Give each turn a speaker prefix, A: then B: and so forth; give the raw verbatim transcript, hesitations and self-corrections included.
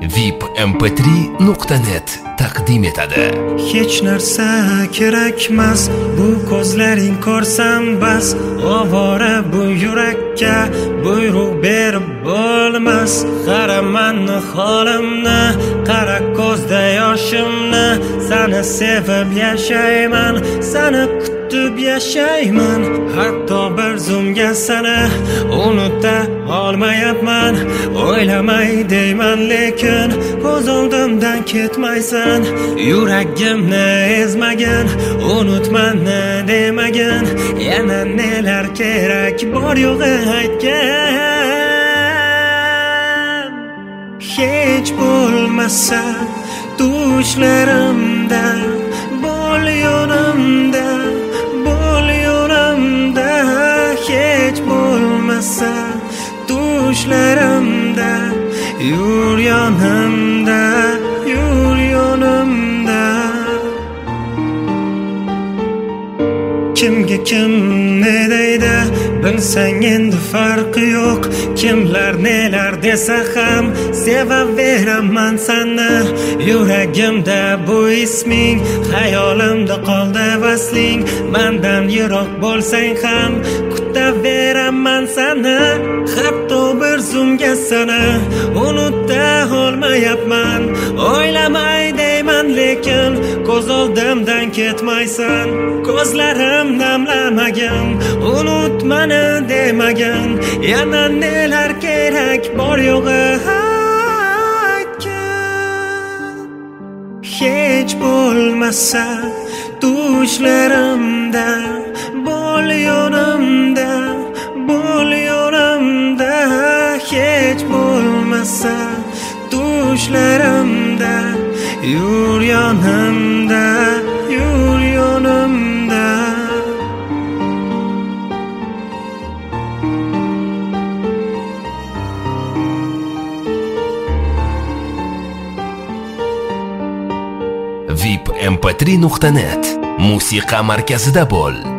A: V I P M P три nuqta net taqdim etadi.
B: Hech narsa kerakmas, bu ko'zlaring ko'rsam bas. Ovora bu yurakka buyruq berib bo'lmas. Qara mani holimni, qara ko'zda yoshimni. Seni sevib yashayman, seni kutib yashayman. Hatto bir zumga seni unuta olmayapman. O'ylamay deyman, lekin ko'z oldimdan ketmaysan. Yuragimni ezmagin, unutmani demagin. Yana nelar kerak bor yo'g'i aytgan. Hech bo'lmasa tushlarimda bo'l yonimda, bo'l yonimda. Hech bo'lmasa tushlarimda, yur yonimda, yur yonimda. Kimga kim ne deydi, bilsang endi farqi yo'q. Kimlar nelar desa ham sevaveraman seni. Yuragimda bu isming, xayolimda qoldi vasling. Mendan yiroq bo'lsang ham kutaveraman seni. Hatto bir zumga seni unuta olmayapman. O'ylamay deyman, lekin ko'z oldimdan ketmaysan. Ko'zlarim namlamagin, unutmani demagin. Yana nelar kerak bor yo'g'i aytgan. Hech bo'lmasa tushlarimda bo'l yonimda, bo'l yonimda. Hech bo'lmasa tushlarimda, yur yonimda, yur yonimda.
A: V I P M P три nuqta net musiqa markazida bo'l.